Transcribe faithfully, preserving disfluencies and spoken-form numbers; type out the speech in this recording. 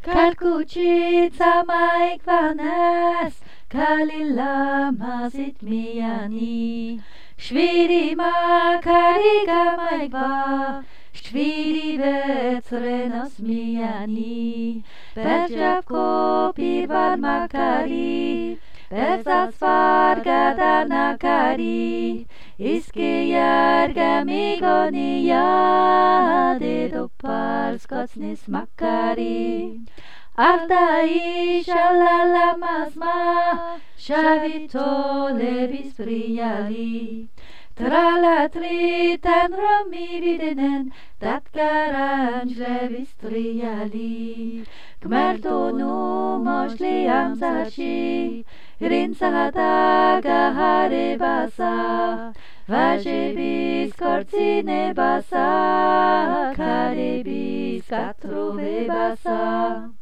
Kalkuchica maikvanes, kalilla mazit miani. Shviri makariga maikva, shviri vetrenos miani. Bezjavko pirvan makari, bezasvar gadanakari. Iski jarga migonia, dedo palskocnis makari. Ardai shalala masma, shavito levis priali. Trala tritan romi videnen, dat garanj levis triali. Gmertonu moshli amzashi, rinsahadaga hare basa. Vajebis korcine basa, karebis katrove basa.